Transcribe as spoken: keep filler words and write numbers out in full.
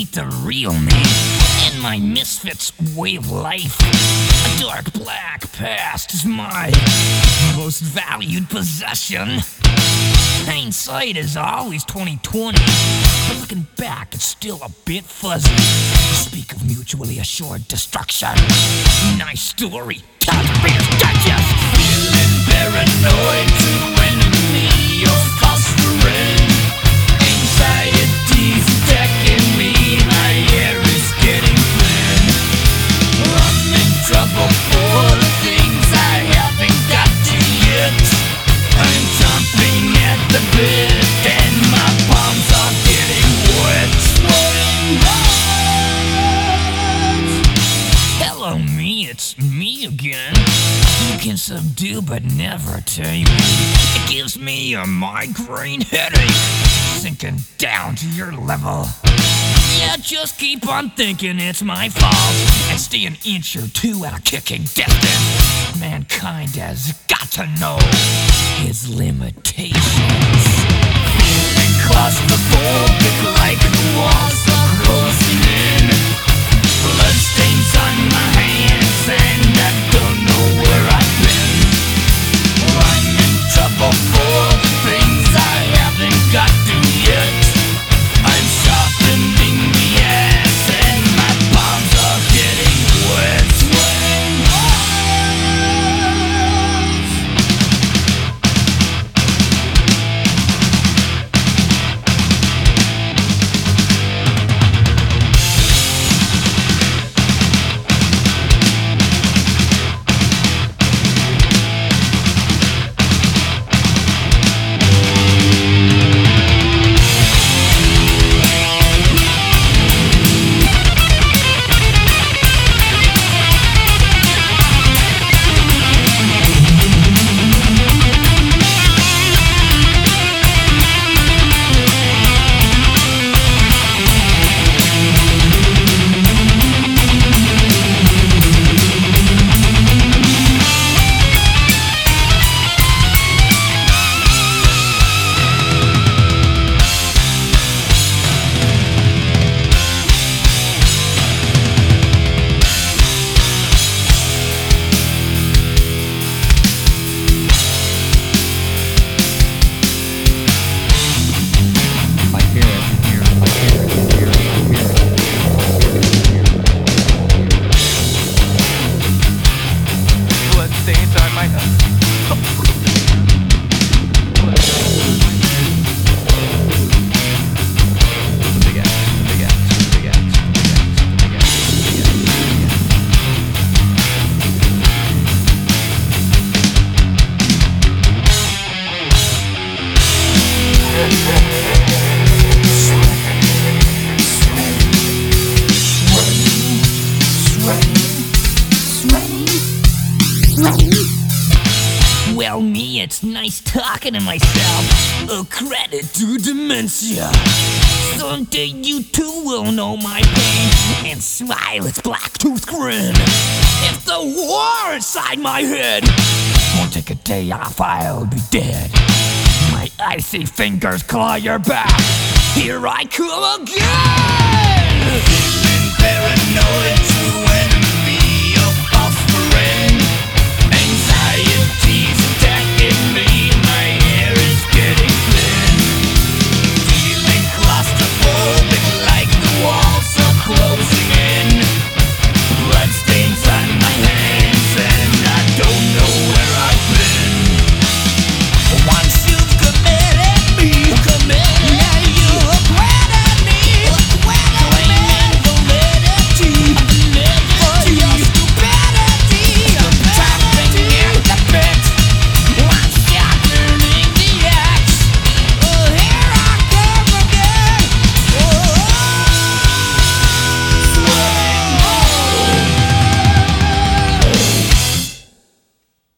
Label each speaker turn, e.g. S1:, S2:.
S1: ain't the real me. In my misfits way of life, a dark black past is my most valued possession. Hindsight is always twenty twenty, but looking back it's still a bit fuzzy. Speak of mutually assured destruction. Nice story, taxpayers digest. Feeling paranoid to enemy of fostering. Anxiety's attacking me, my air is getting thin. I'm in trouble for the things I haven't got to yet. I'm jumping at the bit and my palms are getting wet. Hello me, it's me again. You can subdue but never tame me. It gives me a migraine headache, sinking down to your level. Yeah, just keep on thinking it's my fault and stay an inch or two at a kicking distance. Mankind has got to know his limitations. Feeling claustrophobic like the walls are closing in. Bloodstains on my hands and I don't know where I've been. I'm in trouble for the things I haven't got to yet. I'm sharpening the ass and my palms are getting wet. Well, me, it's nice talking to myself. A credit to dementia. Someday you too will know my pain and smile its black-toothed grin. If the war inside my head won't take a day off, I'll be dead. My icy fingers claw your back. Here I come again. Feeling paranoid to